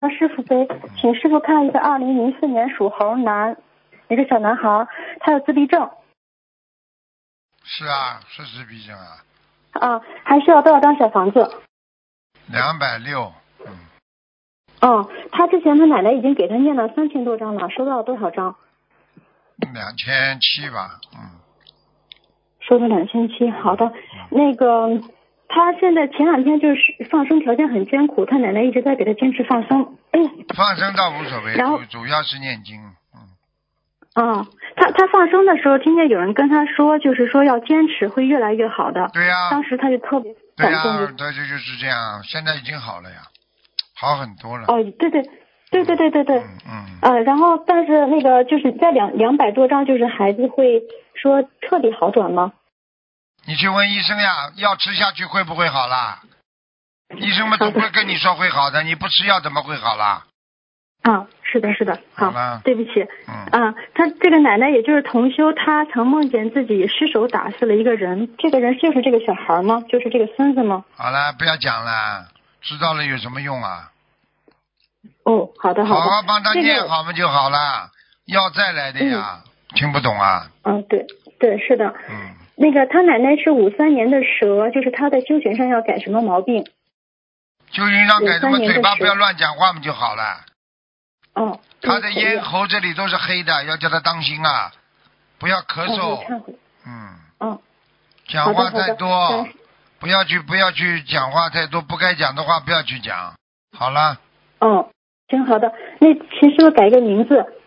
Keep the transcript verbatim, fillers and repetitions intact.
啊，师傅对，请师傅看一个二零零四年属猴男，一个小男孩，他有自闭症。 是啊，是自闭症啊。 啊，还需要多少张小房子？ 两百六。嗯。 哦，他之前他奶奶已经给他念了三千多张了，收到了多少张？ 两千七吧，嗯。 收到两千七，好的。 嗯、 那个，他现在前两天就是放生条件很艰苦，他奶奶一直在给他坚持放生。嗯、 放生倒无所谓， 然后主主要是念经。嗯。 哦，他他放生的时候，听见有人跟他说，就是说要坚持，会越来越好的。 对呀、啊。 当时他就特别感动。 对呀、啊，对，这就是这样，现在已经好了呀，好很多了。 哦，对对。对对对对对， 嗯嗯， 呃，然后但是那个就是在两两百多张，就是孩子会说彻底好转吗？ 你去问医生呀，药吃下去会不会好啦？医生们总会跟你说会好的，你不吃药怎么会好啦？ 啊，是的，是的，好， 好对不起， 嗯， 啊，他这个奶奶也就是同修，她曾梦见自己失手打死了一个人，这个人就是这个小孩吗？就是这个孙子吗？ 好了，不要讲了，知道了有什么用啊？ 哦，好的，好的， 好好帮他这个、 念好嘛就好了，药再来的呀，嗯、听不懂啊？ 嗯，对对，是的， 嗯， 那个他奶奶是五三年的蛇，就是他在修行上要改什么毛病？ 修行上改什么？嘴巴不要乱讲话嘛就好了。 哦， 他的咽喉这里都是黑的，要叫他当心啊，不要咳嗽。 哦、 嗯。 嗯。 讲话太多，不要去不要去讲话太多，不该讲的话不要去讲。好了。 哦，行，好的。那请师傅改一个名字，